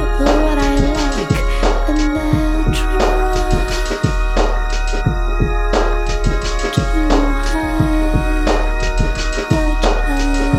what I like, and I'll try to hide what I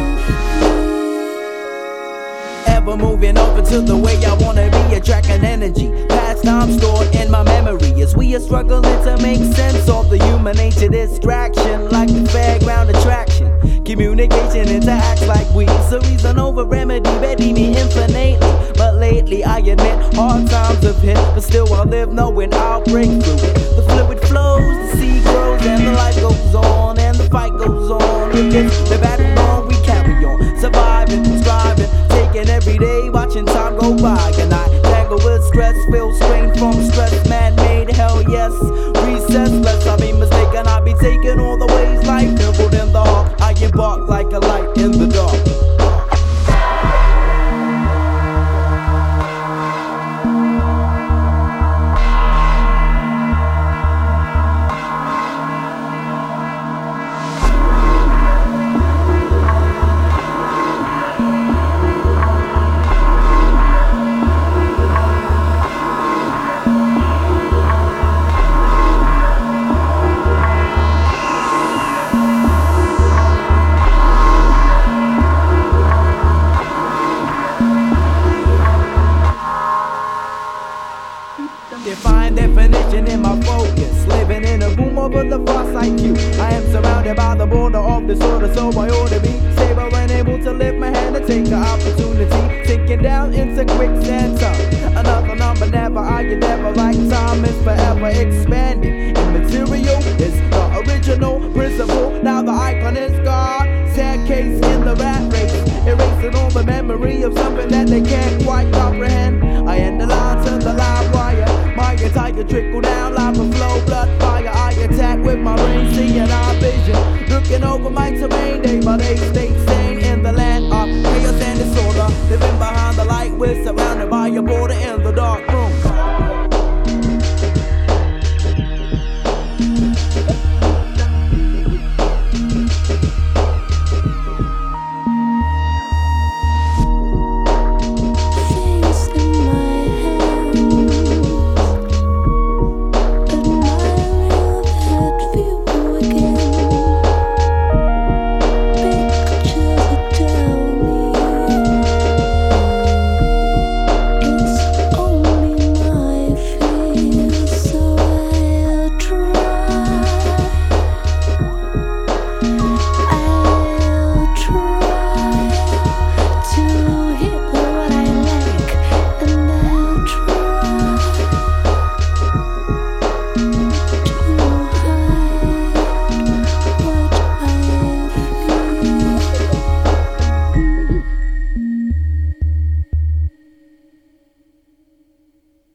feel. Ever moving over to the way I wanna be, attracting energy, past time stored in my memory. As we are struggling to make sense of the human nature distraction, like the fairground attraction. Communication interacts like we. So reason over remedy, ready me infinitely. But lately I admit hard times have hit, but still I live knowing I'll break through it. The fluid flows, the sea grows, and the life goes on, and the fight goes on. Against the battle on, we carry on, surviving, striving, taking every day, watching time go by. And I tangle with stress, feel strain from stress, man-made, hell yes. Recess, lest I be mistaken, I be taking all the ways life nibbled in the heart. I embark like a light in the dark. Define definition in my focus, living in a room over the far-sight view. I am surrounded by the border of disorder, so I ought to be stable and able to lift my hand and take the opportunity. Sinking down into quicksand time. Another number never, I can never, like time is forever expanding. Immaterial is the original principle. Now the icon is God. Staircase in the rat race, erasing all the memory of something that they can't quite comprehend. I end the line to the live wire. My entire trickle down, lava flow, blood fire. I attack with my brain, seeing our vision. Looking over my terrain, day by day, stay sane in the land of chaos and disorder. Living behind the light, we're surrounded by a border in the dark room.